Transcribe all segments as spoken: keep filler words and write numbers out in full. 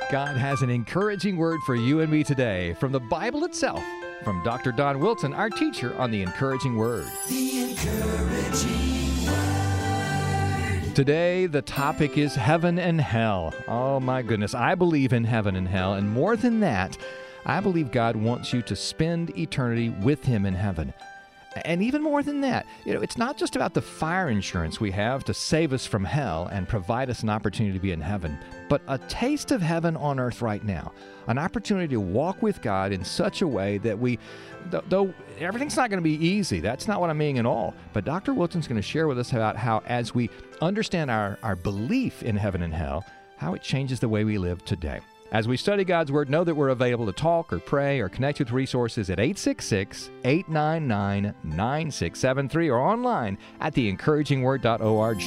God has an encouraging word for you and me today from the Bible itself, from Doctor Don Wilson, our teacher on the Encouraging Word. The Encouraging Word. Today, the topic is heaven and hell. Oh my goodness, I believe in heaven and hell, and more than that, I believe God wants you to spend eternity with Him in heaven. And even more than that, you know, it's not just about the fire insurance we have to save us from hell and provide us an opportunity to be in heaven, but a taste of heaven on earth right now, an opportunity to walk with God in such a way that we, though everything's not going to be easy, that's not what I'm meaning at all, but Doctor Wilson's going to share with us about how as we understand our, our belief in heaven and hell, how it changes the way we live today. As we study God's Word, know that we're available to talk or pray or connect with resources at eight six six, eight nine nine, nine six seven three or online at the encouraging word dot org.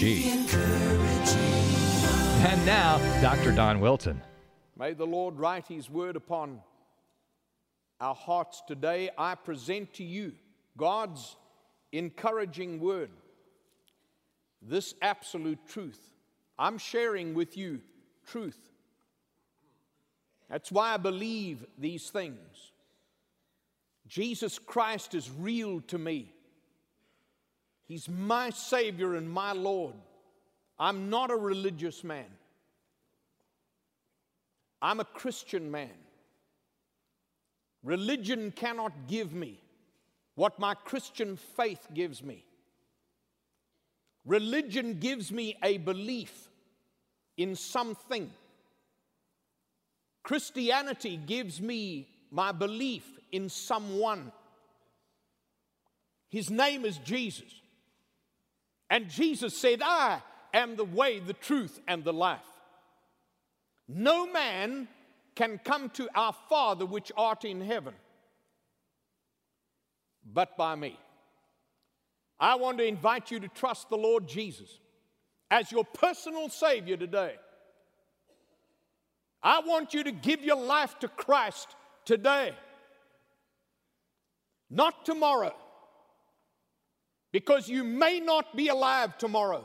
And now, Doctor Don Wilson. May the Lord write His Word upon our hearts today. I present to you God's encouraging Word, this absolute truth. I'm sharing with you truth. That's why I believe these things. Jesus Christ is real to me. He's my Savior and my Lord. I'm not a religious man. I'm a Christian man. Religion cannot give me what my Christian faith gives me. Religion gives me a belief in something. Christianity gives me my belief in someone. His name is Jesus. And Jesus said, I am the way, the truth, and the life. No man can come to our Father which art in heaven but by me. I want to invite you to trust the Lord Jesus as your personal Savior today. I want you to give your life to Christ today, not tomorrow, because you may not be alive tomorrow.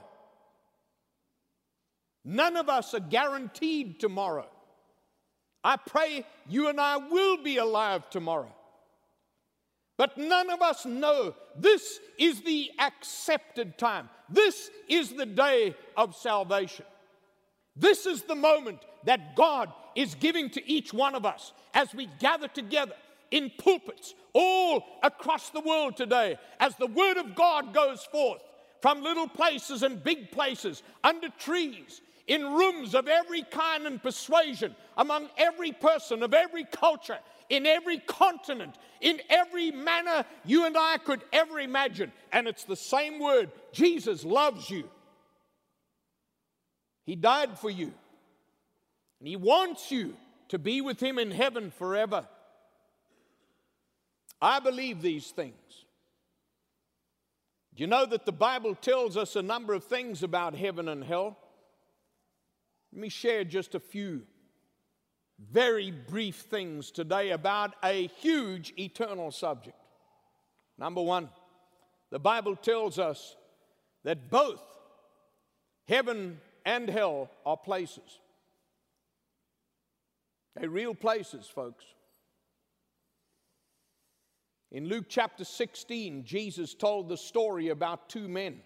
None of us are guaranteed tomorrow. I pray you and I will be alive tomorrow. But none of us know this is the accepted time. This is the day of salvation. This is the moment that God is giving to each one of us as we gather together in pulpits all across the world today, as the Word of God goes forth from little places and big places, under trees, in rooms of every kind and persuasion, among every person of every culture, in every continent, in every manner you and I could ever imagine. And it's the same word. Jesus loves you. He died for you. And He wants you to be with Him in heaven forever. I believe these things. Do you know that the Bible tells us a number of things about heaven and hell? Let me share just a few very brief things today about a huge eternal subject. Number one, the Bible tells us that both heaven and hell are places. They're real places, folks. In Luke chapter sixteen, Jesus told the story about two men.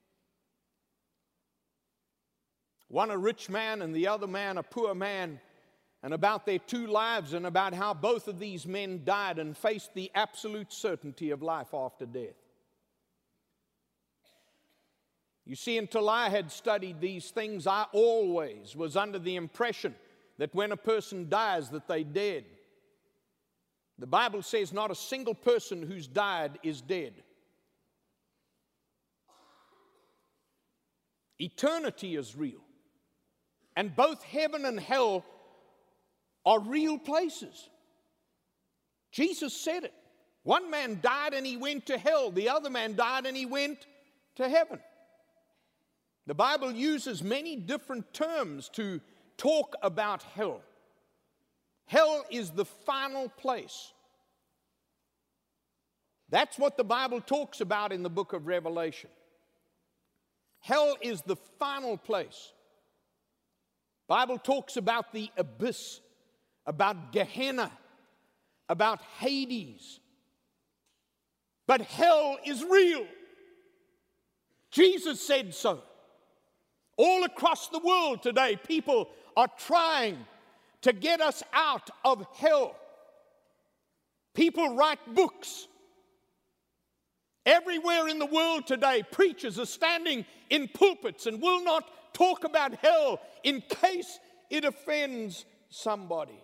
One a rich man and the other man a poor man, and about their two lives and about how both of these men died and faced the absolute certainty of life after death. You see, until I had studied these things, I always was under the impression that when a person dies, that they dead. The Bible says not a single person who's died is dead. Eternity is real. And both heaven and hell are real places. Jesus said it. One man died and he went to hell. The other man died and he went to heaven. The Bible uses many different terms to talk about hell. Hell is the final place. That's what the Bible talks about in the book of Revelation. Hell is the final place. Bible talks about the abyss, about Gehenna, about Hades. But hell is real. Jesus said so. All across the world today, people are trying to get us out of hell. People write books. Everywhere in the world today, preachers are standing in pulpits and will not talk about hell in case it offends somebody.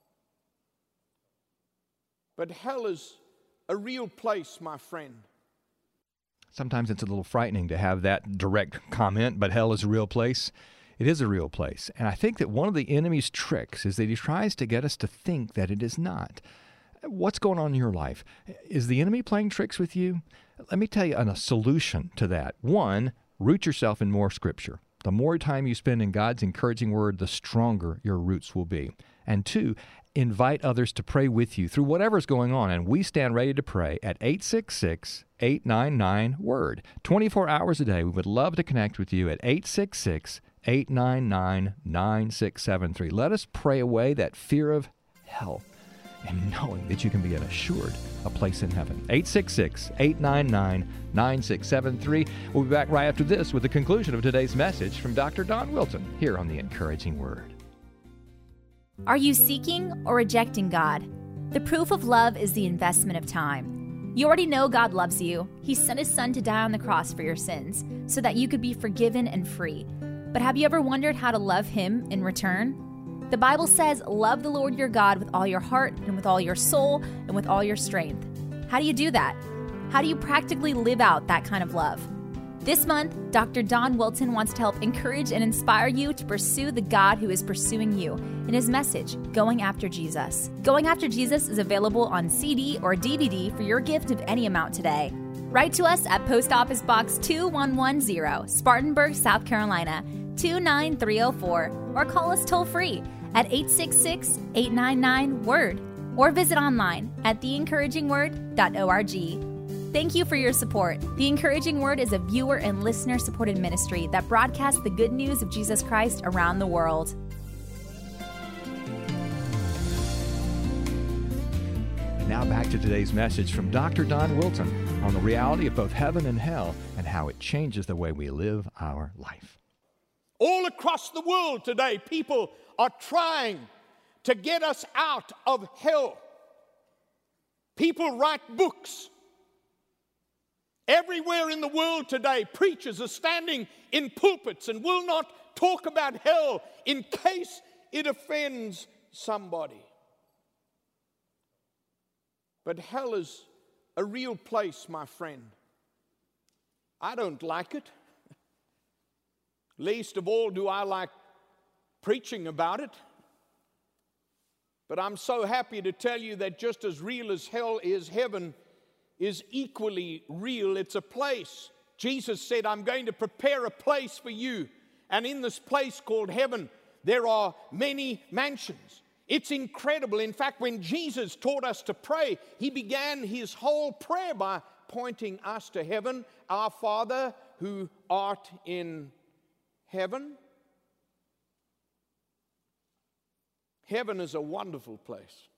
But hell is a real place, my friend. Sometimes it's a little frightening to have that direct comment, but hell is a real place. It is a real place. And I think that one of the enemy's tricks is that he tries to get us to think that it is not. What's going on in your life? Is the enemy playing tricks with you? Let me tell you a solution to that. One, root yourself in more Scripture. The more time you spend in God's encouraging word, the stronger your roots will be. And two, invite others to pray with you through whatever's going on. And we stand ready to pray at eight six six, eight nine nine, WORD. twenty-four hours a day. We would love to connect with you at eight six six, eight nine nine, nine six seven three. Let us pray away that fear of hell, and knowing that you can be assured a place in heaven. eight six six, eight nine nine, nine six seven three. We'll be back right after this with the conclusion of today's message from Doctor Don Wilson here on The Encouraging Word. Are you seeking or rejecting God? The proof of love is the investment of time. You already know God loves you. He sent His Son to die on the cross for your sins so that you could be forgiven and free. But have you ever wondered how to love Him in return? The Bible says, love the Lord your God with all your heart and with all your soul and with all your strength. How do you do that? How do you practically live out that kind of love? This month, Doctor Don Wilson wants to help encourage and inspire you to pursue the God who is pursuing you in his message, Going After Jesus. Going After Jesus is available on C D or D V D for your gift of any amount today. Write to us at Post Office Box two one one zero, Spartanburg, South Carolina, two nine three oh four, or call us toll-free at eight six six, eight nine nine, WORD, or visit online at the encouraging word dot org. Thank you for your support. The Encouraging Word is a viewer and listener-supported ministry that broadcasts the good news of Jesus Christ around the world. Now back to today's message from Doctor Don Wilson on the reality of both heaven and hell and how it changes the way we live our life. All across the world today, people are trying to get us out of hell. People write books. Everywhere in the world today, preachers are standing in pulpits and will not talk about hell in case it offends somebody. But hell is a real place, my friend. I don't like it. Least of all do I like preaching about it. But I'm so happy to tell you that just as real as hell is, heaven is equally real. It's a place. Jesus said, I'm going to prepare a place for you. And in this place called heaven, there are many mansions. It's incredible. In fact, when Jesus taught us to pray, he began his whole prayer by pointing us to heaven. Our Father who art in heaven. Heaven is a wonderful place.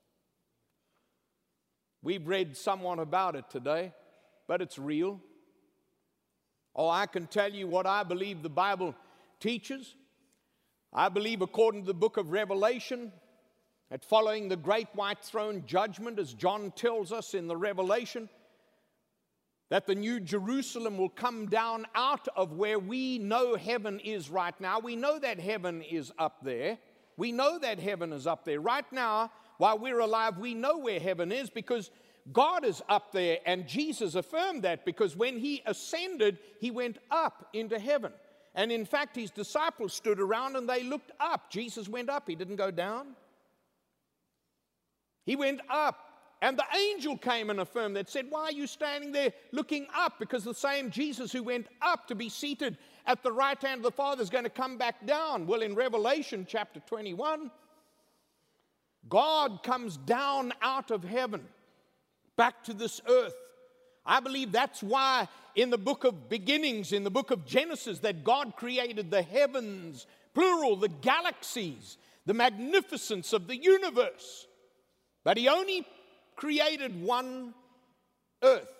We've read somewhat about it today, but it's real. Oh, I can tell you what I believe the Bible teaches. I believe, according to the book of Revelation, that following the great white throne judgment, as John tells us in the Revelation, that the new Jerusalem will come down out of where we know heaven is right now. We know that heaven is up there. We know that heaven is up there. Right now, while we're alive, we know where heaven is because God is up there, and Jesus affirmed that because when he ascended, he went up into heaven. And in fact, his disciples stood around and they looked up. Jesus went up. He didn't go down. He went up. And the angel came and affirmed that, said, why are you standing there looking up? Because the same Jesus who went up to be seated at the right hand of the Father is going to come back down. Well, in Revelation chapter twenty-one, God comes down out of heaven back to this earth. I believe that's why in the book of beginnings, in the book of Genesis, that God created the heavens plural, the galaxies, the magnificence of the universe. But he only created one earth.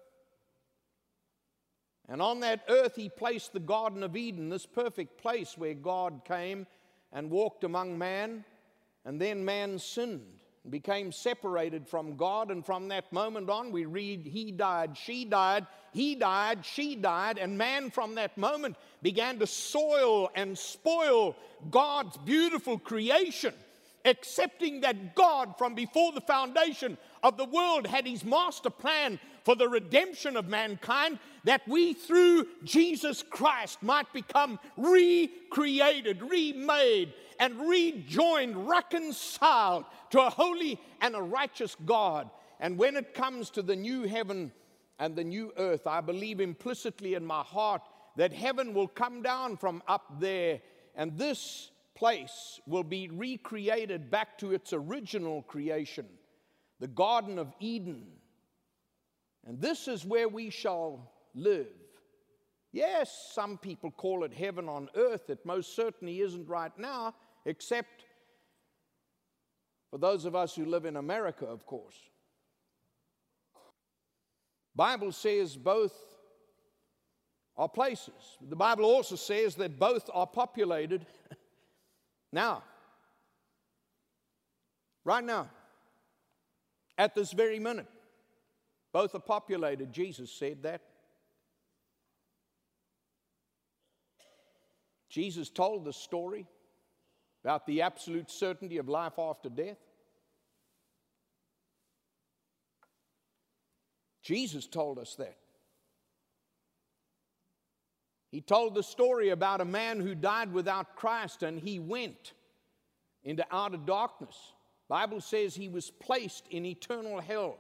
And on that earth he placed the Garden of Eden, this perfect place where God came and walked among man, and then man sinned and became separated from God, and from that moment on we read he died, she died, he died, she died, and man from that moment began to soil and spoil God's beautiful creation, accepting that God from before the foundation of the world had his master plan for the redemption of mankind, that we through Jesus Christ might become recreated, remade, and rejoined, reconciled to a holy and a righteous God. And when it comes to the new heaven and the new earth, I believe implicitly in my heart that heaven will come down from up there, and this place will be recreated back to its original creation, the Garden of Eden. And this is where we shall live. Yes, some people call it heaven on earth. It most certainly isn't right now, except for those of us who live in America, of course. Bible says both are places. The Bible also says that both are populated now. Right now. At this very minute. Both are populated. Jesus said that. Jesus told the story about the absolute certainty of life after death. Jesus told us that. He told the story about a man who died without Christ, and he went into outer darkness. The Bible says he was placed in eternal hell.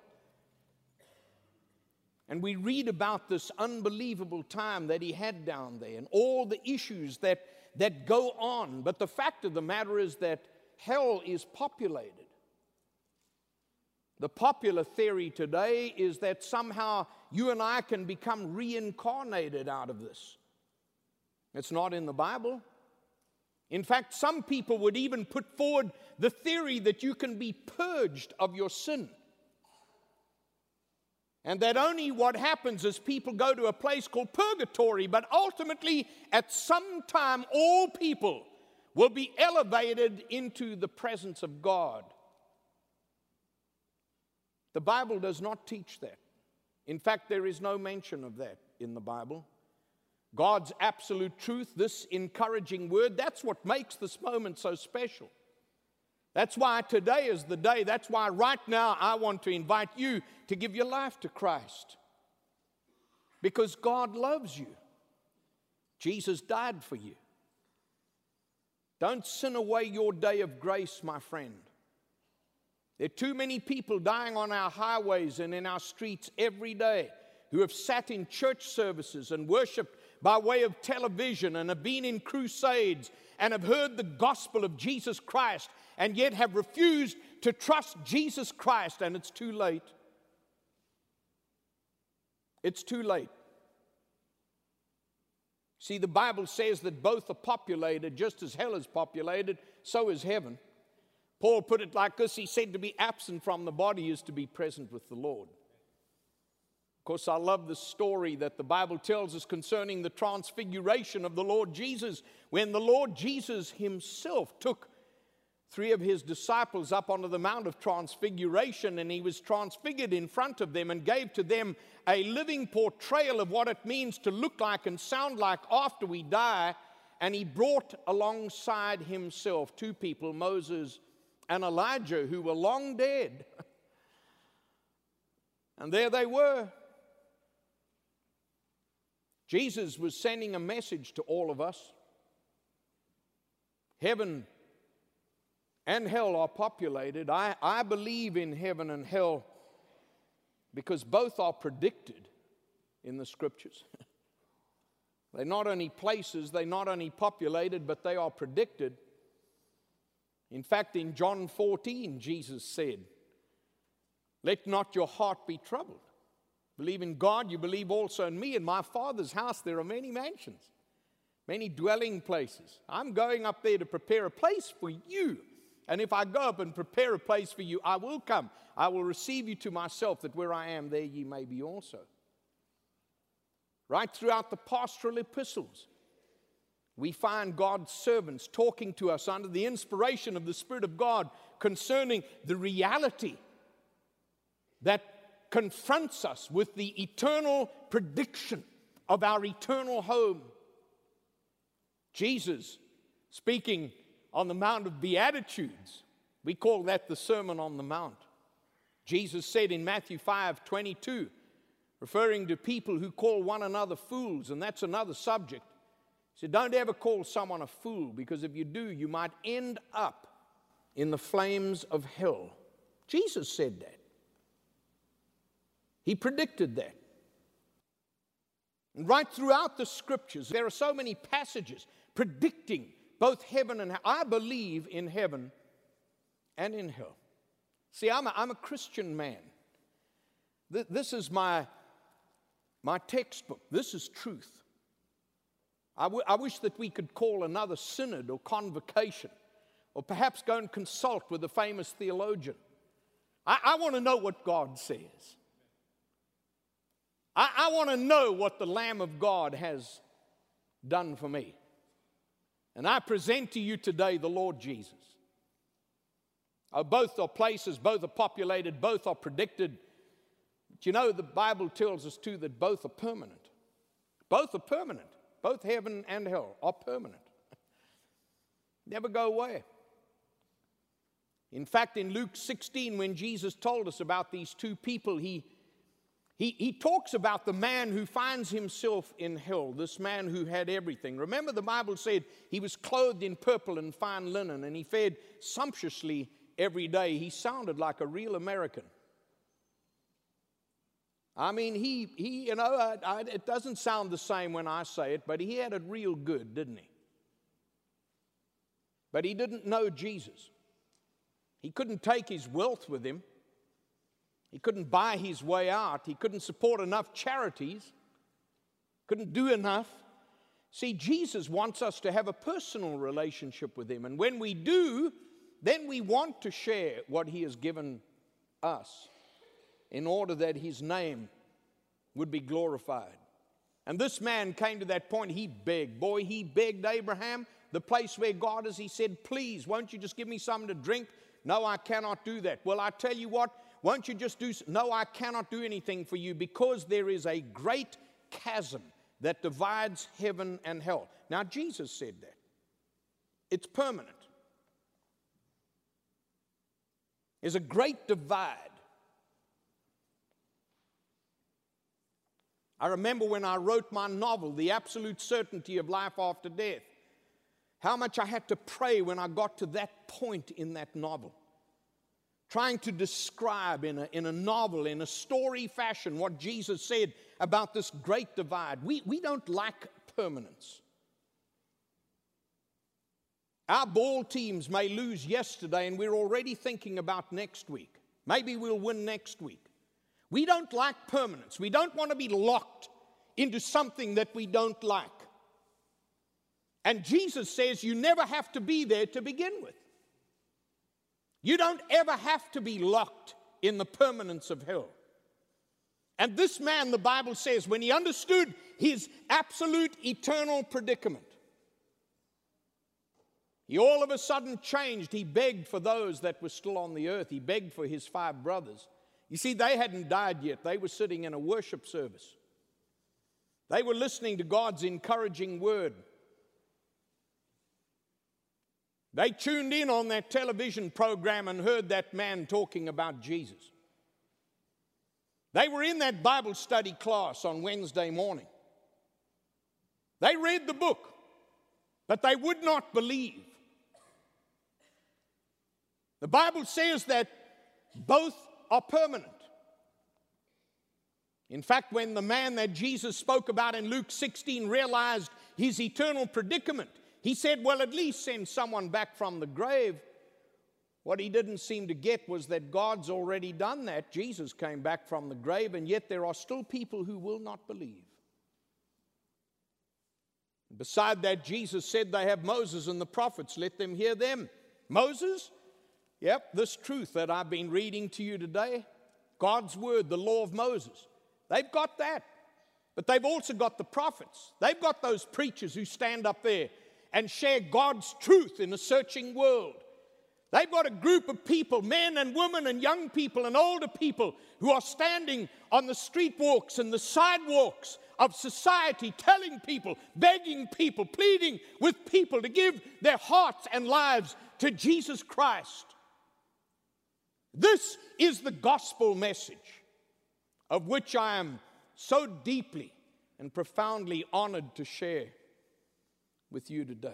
And we read about this unbelievable time that he had down there and all the issues that, that go on. But the fact of the matter is that hell is populated. The popular theory today is that somehow you and I can become reincarnated out of this. It's not in the Bible. In fact, some people would even put forward the theory that you can be purged of your sin. And that only what happens is people go to a place called purgatory, but ultimately, at some time, all people will be elevated into the presence of God. The Bible does not teach that. In fact, there is no mention of that in the Bible. God's absolute truth, this encouraging word, that's what makes this moment so special. That's why today is the day. That's why right now I want to invite you to give your life to Christ. Because God loves you. Jesus died for you. Don't sin away your day of grace, my friend. There are too many people dying on our highways and in our streets every day who have sat in church services and worshiped by way of television and have been in crusades and have heard the gospel of Jesus Christ and yet have refused to trust Jesus Christ, and it's too late. It's too late. See, the Bible says that both are populated, just as hell is populated, so is heaven. Paul put it like this, he said to be absent from the body is to be present with the Lord. Of course, I love the story that the Bible tells us concerning the transfiguration of the Lord Jesus, when the Lord Jesus himself took three of his disciples up onto the Mount of Transfiguration, and he was transfigured in front of them and gave to them a living portrayal of what it means to look like and sound like after we die. And he brought alongside himself two people, Moses and Elijah, who were long dead. And there they were. Jesus was sending a message to all of us. Heaven and hell are populated. I, I believe in heaven and hell because both are predicted in the Scriptures. They're not only places, they're not only populated, but they are predicted. In fact, in John fourteen, Jesus said, "Let not your heart be troubled. Believe in God, you believe also in me. In my Father's house there are many mansions. many dwelling places. I'm going up there to prepare a place for you. And if I go up and prepare a place for you, I will come. I will receive you to myself, that where I am, there ye may be also. Right throughout the pastoral epistles, we find God's servants talking to us under the inspiration of the Spirit of God concerning the reality that confronts us with the eternal prediction of our eternal home. Jesus, speaking on the Mount of Beatitudes, we call that the Sermon on the Mount. Jesus said in Matthew five twenty-two, referring to people who call one another fools, and that's another subject. He said, don't ever call someone a fool, because if you do, you might end up in the flames of hell. Jesus said that. He predicted that. And right throughout the scriptures, there are so many passages predicting both heaven and hell. I believe in heaven and in hell. See, I'm a, I'm a Christian man. Th- this is my, my textbook. This is truth. I, w- I wish that we could call another synod or convocation, or perhaps go and consult with a famous theologian. I, I want to know what God says. I, I want to know what the Lamb of God has done for me. And I present to you today the Lord Jesus. Oh, both are places, both are populated, both are predicted. But you know, the Bible tells us too that both are permanent. Both are permanent. Both heaven and hell are permanent. Never go away. In fact, in Luke sixteen, when Jesus told us about these two people, he He, he talks about the man who finds himself in hell, this man who had everything. Remember, the Bible said he was clothed in purple and fine linen, and he fed sumptuously every day. He sounded like a real American. I mean, he, he you know, I, I, it doesn't sound the same when I say it, but he had it real good, didn't he? But he didn't know Jesus. He couldn't take his wealth with him. He couldn't buy his way out. He couldn't support enough charities. Couldn't do enough. See, Jesus wants us to have a personal relationship with him. And when we do, then we want to share what he has given us in order that his name would be glorified. And this man came to that point. He begged. Boy, he begged Abraham, the place where God is. He said, please, won't you just give me something to drink? No, I cannot do that. Well, I tell you what. Won't you just do, no, I cannot do anything for you, because there is a great chasm that divides heaven and hell. Now, Jesus said that. It's permanent. There's a great divide. I remember when I wrote my novel, The Absolute Certainty of Life After Death, how much I had to pray when I got to that point in that novel. Trying to describe in a, in a novel, in a story fashion, what Jesus said about this great divide. We, we don't like permanence. Our ball teams may lose yesterday, and we're already thinking about next week. Maybe we'll win next week. We don't like permanence. We don't want to be locked into something that we don't like. And Jesus says you never have to be there to begin with. You don't ever have to be locked in the permanence of hell. And this man, the Bible says, when he understood his absolute eternal predicament, he all of a sudden changed. He begged for those that were still on the earth. He begged for his five brothers. You see, they hadn't died yet. They were sitting in a worship service. They were listening to God's encouraging word. They tuned in on that television program and heard that man talking about Jesus. They were in that Bible study class on Wednesday morning. They read the book, but they would not believe. The Bible says that both are permanent. In fact, when the man that Jesus spoke about in Luke sixteen realized his eternal predicament, he said, well, at least send someone back from the grave. What he didn't seem to get was that God's already done that. Jesus came back from the grave, and yet there are still people who will not believe. Beside that, Jesus said they have Moses and the prophets. Let them hear them. Moses? Yep, this truth that I've been reading to you today, God's word, the law of Moses. They've got that. But they've also got the prophets. They've got those preachers who stand up there and share God's truth in a searching world. They've got a group of people, men and women and young people and older people, who are standing on the street walks and the sidewalks of society, telling people, begging people, pleading with people to give their hearts and lives to Jesus Christ. This is the gospel message of which I am so deeply and profoundly honored to share with you today.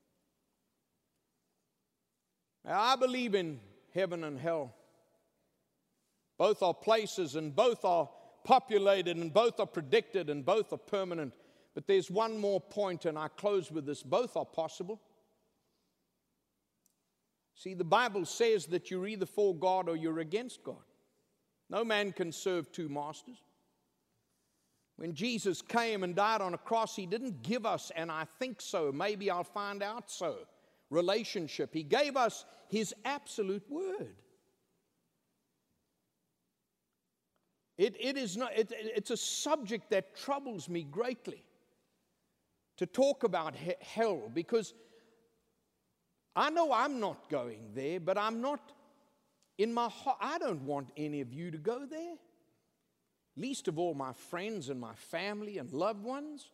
Now, I believe in heaven and hell. Both are places and both are populated and both are predicted and both are permanent. But there's one more point, and I close with this. Both are possible. See, the Bible says that you're either for God or you're against God. No man can serve two masters. When Jesus came and died on a cross, he didn't give us, and I think so, maybe I'll find out so, relationship. He gave us his absolute word. It, it is not, it, it's a subject that troubles me greatly to talk about he- hell, because I know I'm not going there, but I'm not in my heart. I don't want any of you to go there. Least of all my friends and my family and loved ones.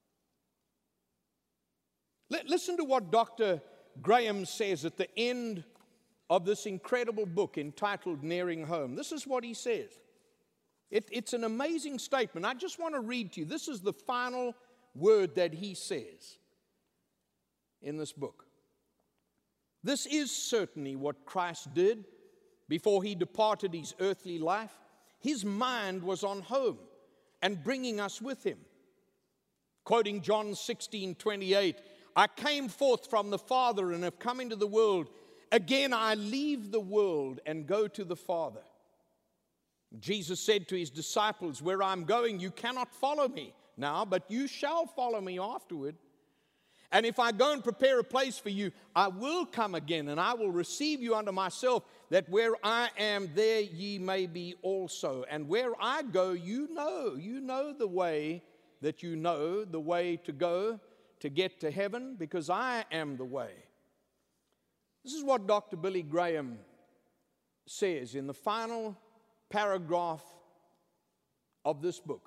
L- listen to what Doctor Graham says at the end of this incredible book entitled Nearing Home. This is what he says. It, it's an amazing statement. I just want to read to you. This is the final word that he says in this book. This is certainly what Christ did before he departed his earthly life. His mind was on home and bringing us with him. Quoting John sixteen twenty-eight, I came forth from the Father and have come into the world. Again, I leave the world and go to the Father. Jesus said to his disciples, where I'm going, you cannot follow me now, but you shall follow me afterward. And if I go and prepare a place for you, I will come again, and I will receive you unto myself, that where I am, there ye may be also. And where I go, you know. You know the way that you know, the way to go to get to heaven, because I am the way. This is what Doctor Billy Graham says in the final paragraph of this book.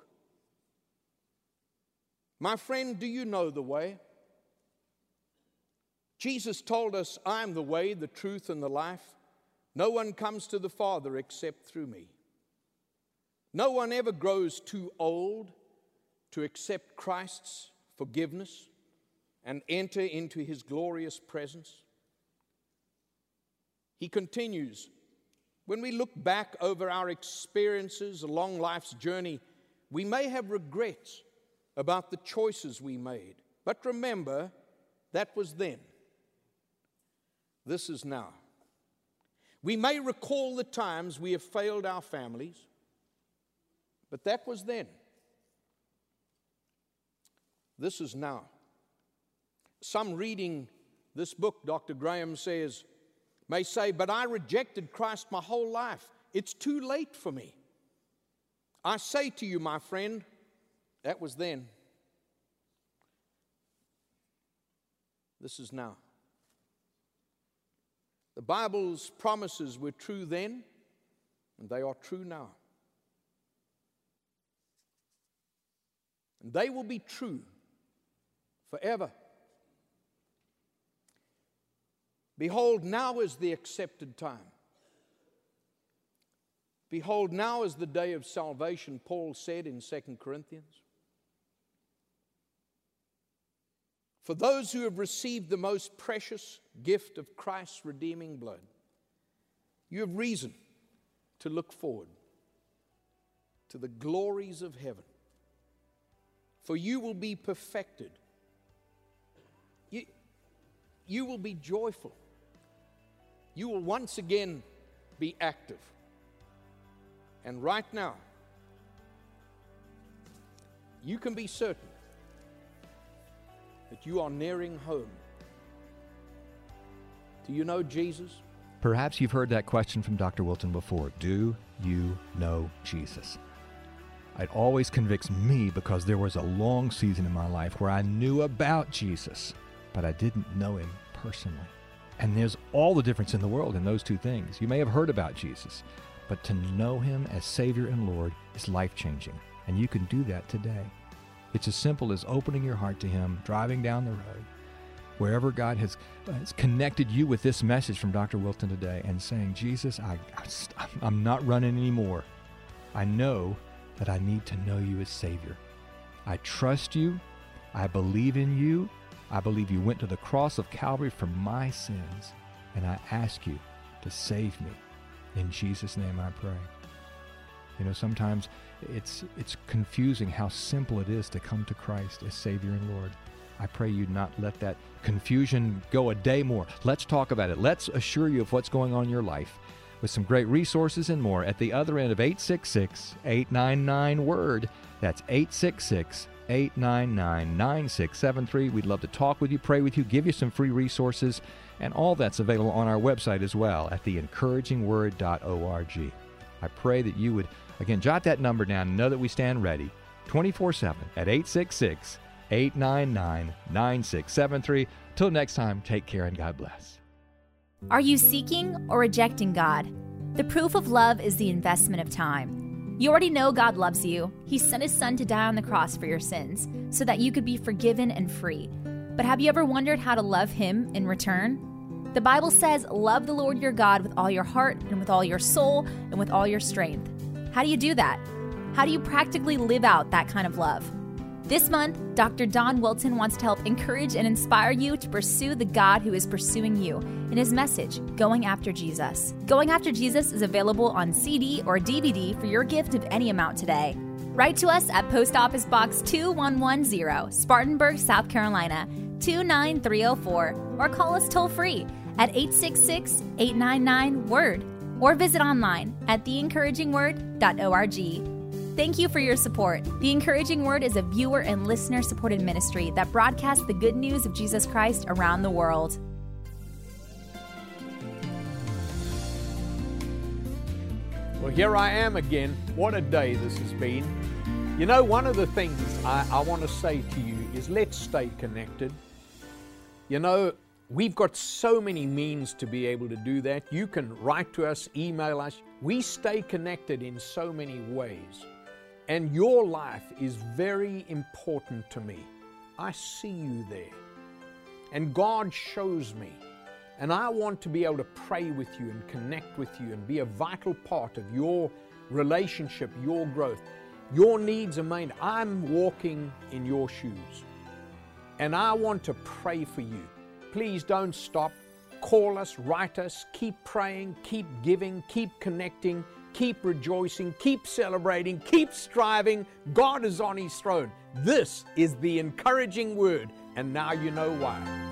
My friend, do you know the way? Jesus told us, I am the way, the truth, and the life. No one comes to the Father except through me. No one ever grows too old to accept Christ's forgiveness and enter into his glorious presence. He continues, when we look back over our experiences along life's journey, we may have regrets about the choices we made. But remember, that was then. This is now. We may recall the times we have failed our families, but that was then. This is now. Some reading this book, Doctor Graham says, may say, but I rejected Christ my whole life. It's too late for me. I say to you, my friend, that was then. This is now. The Bible's promises were true then, and they are true now. And they will be true forever. Behold, now is the accepted time. Behold, now is the day of salvation, Paul said in Second Corinthians. For those who have received the most precious gift of Christ's redeeming blood, you have reason to look forward to the glories of heaven. For you will be perfected. You, you will be joyful. You will once again be active. And right now, you can be certain that you are nearing home. Do you know Jesus? Perhaps you've heard that question from Doctor Wilton before. Do you know Jesus? It always convicts me because there was a long season in my life where I knew about Jesus, but I didn't know him personally. And there's all the difference in the world in those two things. You may have heard about Jesus, but to know him as Savior and Lord is life-changing, and you can do that today. It's as simple as opening your heart to him, driving down the road, wherever God has, has connected you with this message from Doctor Wilton today, and saying, Jesus, I, I, I'm not running anymore. I know that I need to know you as Savior. I trust you. I believe in you. I believe you went to the cross of Calvary for my sins, and I ask you to save me. In Jesus' name I pray. You know, sometimes it's it's confusing how simple it is to come to Christ as Savior and Lord. I pray you not let that confusion go a day more. Let's talk about it. Let's assure you of what's going on in your life with some great resources and more at the other end of eight six six, eight nine nine, WORD. That's eight six six, eight nine nine, nine six seven three. We'd love to talk with you, pray with you, give you some free resources, and all that's available on our website as well at the encouraging word dot org. I pray that you would, again, jot that number down and know that we stand ready twenty-four seven at eight six six, eight nine nine, nine six seven three. Till next time, take care and God bless. Are you seeking or rejecting God? The proof of love is the investment of time. You already know God loves you. He sent his son to die on the cross for your sins so that you could be forgiven and free. But have you ever wondered how to love him in return? The Bible says, love the Lord your God with all your heart and with all your soul and with all your strength. How do you do that? How do you practically live out that kind of love? This month, Doctor Don Wilton wants to help encourage and inspire you to pursue the God who is pursuing you in his message, Going After Jesus. Going After Jesus is available on C D or D V D for your gift of any amount today. Write to us at Post Office Box two one one zero, Spartanburg, South Carolina, two nine three oh four, or call us toll-free at eight six six, eight nine nine, WORD, or visit online at the encouraging word dot org. Thank you for your support. The Encouraging Word is a viewer and listener-supported ministry that broadcasts the good news of Jesus Christ around the world. Well, here I am again. What a day this has been. You know, one of the things I, I want to say to you is let's stay connected. You know, we've got so many means to be able to do that. You can write to us, email us. We stay connected in so many ways. And your life is very important to me. I see you there. And God shows me. And I want to be able to pray with you and connect with you and be a vital part of your relationship, your growth. Your needs are made. I'm walking in your shoes. And I want to pray for you. Please don't stop. Call us, write us, keep praying, keep giving, keep connecting, keep rejoicing, keep celebrating, keep striving. God is on his throne. This is the encouraging word, and now you know why.